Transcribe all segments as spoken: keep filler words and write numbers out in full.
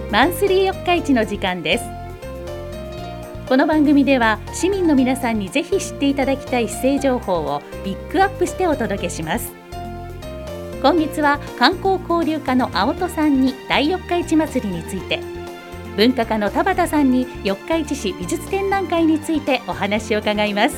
マンスリー四日市の時間です。この番組では市民の皆さんにぜひ知っていただきたい市政情報をピックアップしてお届けします。今月は観光交流課の青戸さんに大四日市祭りについて、文化課の田畑さんに四日市市美術展覧会についてお話を伺います。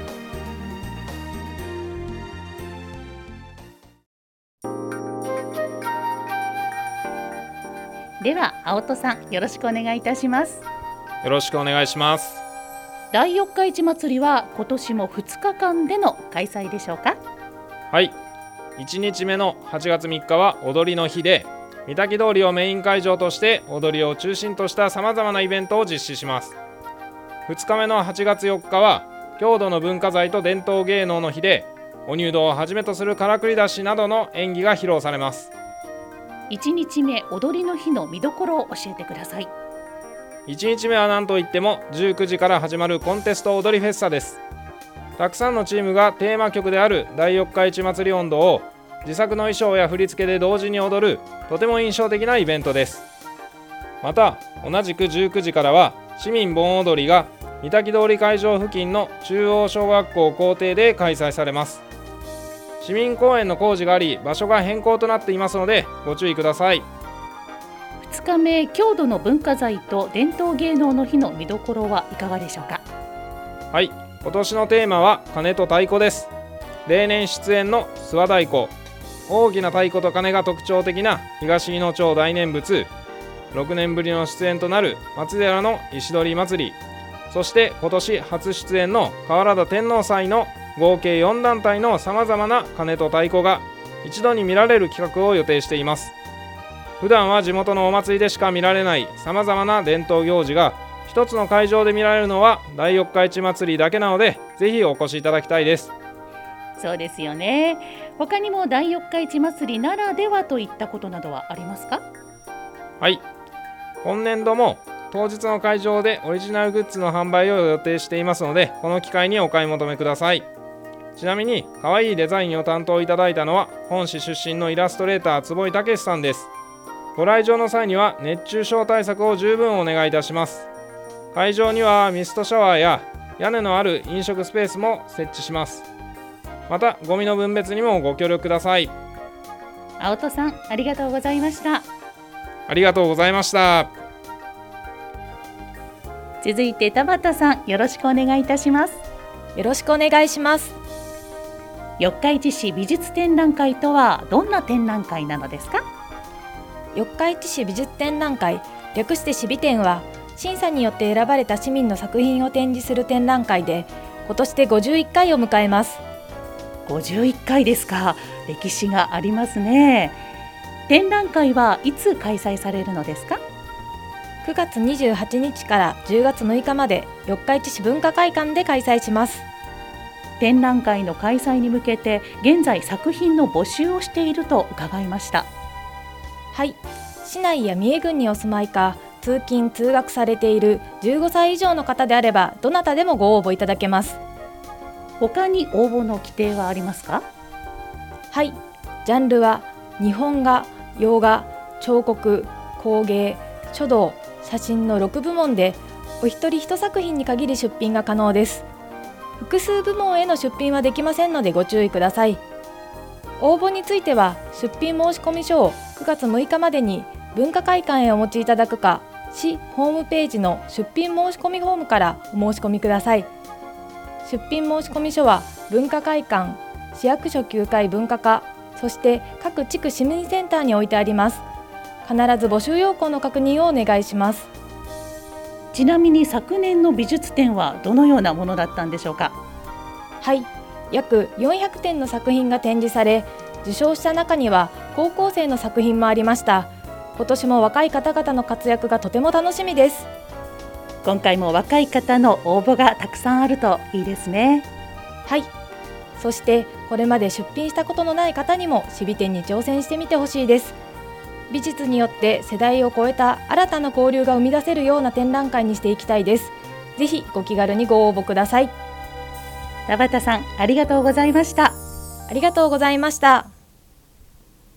では青戸さん、よろしくお願いいたします。 よろしくお願いします。 大四日市祭りは今年もふつかかんでの開催でしょうか？ はい、いちにちめのはちがつみっかは踊りの日で、三滝通りをメイン会場として踊りを中心としたさまざまなイベントを実施します。ふつかめのはちがつよっかは郷土の文化財と伝統芸能の日で、お入道をはじめとするからくり出しなどの演技が披露されます。 いちにちめ踊りの日の見どころを教えてください。 いちにちめは何といってもじゅうくじから始まるコンテスト踊りフェスタです。たくさんのチームがテーマ曲である大四日市祭り音頭を自作の衣装や振り付けで同時に踊る、とても印象的なイベントです。また同じくじゅうくじからは市民盆踊りが三滝通り会場付近の中央小学校校庭で開催されます。市民公園の工事があり、場所が変更となっていますのでご注意ください。 ふつかめ、郷土の文化財と伝統芸能の日の見どころはいかがでしょうか？ はい、今年のテーマは鐘と太鼓です。例年出演の諏訪太鼓、大きな太鼓と鐘が特徴的な東伊野町大念仏、ろくねんぶりの出演となる松寺の石鳥祭り、そして今年初出演の河原田天王祭の合計よんだんたいのさまざまな鐘と太鼓が一度に見られる企画を予定しています。普段は地元のお祭りでしか見られないさまざまな伝統行事が一つの会場で見られるのは大四日市祭りだけなので、ぜひお越しいただきたいです。 そうですよね。他にも大四日市祭りならではといったことなどはありますか？ はい、今年度も当日の会場でオリジナルグッズの販売を予定していますので、この機会にお買い求めください。ちなみに可愛いデザインを担当いただいたのは本市出身のイラストレーター坪井武さんです。ご来場の際には熱中症対策を十分お願いいたします。会場にはミストシャワーや屋根のある飲食スペースも設置します。またゴミの分別にもご協力ください。 青戸さん、ありがとうございました。 ありがとうございました。 続いて田畑さん、よろしくお願いいたします。 よろしくお願いします。 四日市市美術展覧会とはどんな展覧会なのですか？ 四日市市美術展覧会、略して市美展は、審査によって選ばれた市民の作品を展示する展覧会で、今年でごじゅういっかいを迎えます。 ごじゅういっかいですか。歴史がありますね。展覧会はいつ開催されるのですか？ くがつにじゅうはちにちからじゅうがつむいかまで四日市市文化会館で開催します。 展覧会の開催に向けて現在作品の募集をしていると伺いました。 はい、市内や三重郡にお住まいか通勤通学されているじゅうごさい以上の方であれば、どなたでもご応募いただけます。 他に応募の規定はありますか？ はい、ジャンルは日本画、洋画、彫刻、工芸、書道、写真のろくぶもんで、お一人一作品に限り出品が可能です。複数部門への出品はできませんのでご注意ください。応募については出品申込書をくがつむいかまでに文化会館へお持ちいただくか、市ホームページの出品申込フォームからお申し込みください。出品申込書は文化会館、市役所きゅうかい文化課、そして各地区市民センターに置いてあります。必ず募集要項の確認をお願いします。 ちなみに昨年の美術展はどのようなものだったんでしょうか？ はい、約よんひゃくてんの作品が展示され、受賞した中には高校生の作品もありました。今年も若い方々の活躍がとても楽しみです。 今回も若い方の応募がたくさんあるといいですね。 はい、そしてこれまで出品したことのない方にも市美展に挑戦してみてほしいです。美術によって世代を超えた新たな交流が生み出せるような展覧会にしていきたいです。ぜひご気軽にご応募ください。 田畑さん、ありがとうございました。 ありがとうございました。